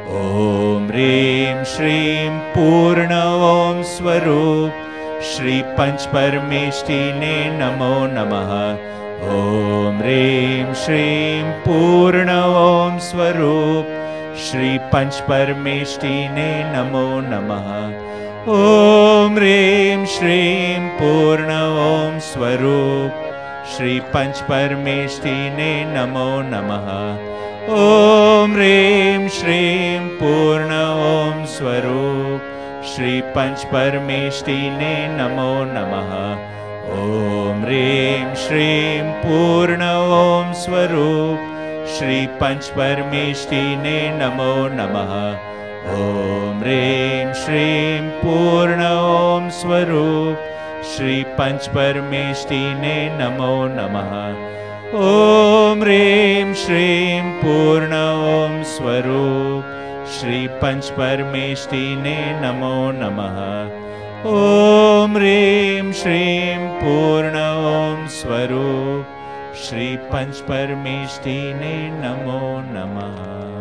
ॐ ह्रीं श्रीं पूर्ण ॐ स्वरूप श्री पंचपरमेष्ठिने नमो नमः। ॐ ह्रीं श्रीं पूर्ण ॐ स्वरूप श्री पंचपरमेष्ठिने नमो नमः। ॐ ह्रीं श्रीं पूर्ण ॐ स्वरूप श्री पंचपरमेष्ठिने नमो नमः। ॐ ह्रीं श्रीं पूर्ण ॐ स्वरूप श्री पंचपरमेष्ठिने नमो नमः। ॐ ह्रीं श्रीं पूर्ण ॐ स्वरूप श्री पंचपरमेष्ठिने नमो नमः। ॐ ह्रीं श्रीं पूर्ण ॐ स्वरूप श्री पंचपरमेष्ठिने नमो नमः। ॐ ह्रीं श्रीं पूर्ण ॐ स्वरूप श्री पंचपरमेष्ठिने नमो नमः। ॐ ह्रीं श्रीं पूर्ण ॐ स्वरूप श्री पंचपरमेष्ठिने नमो नमः।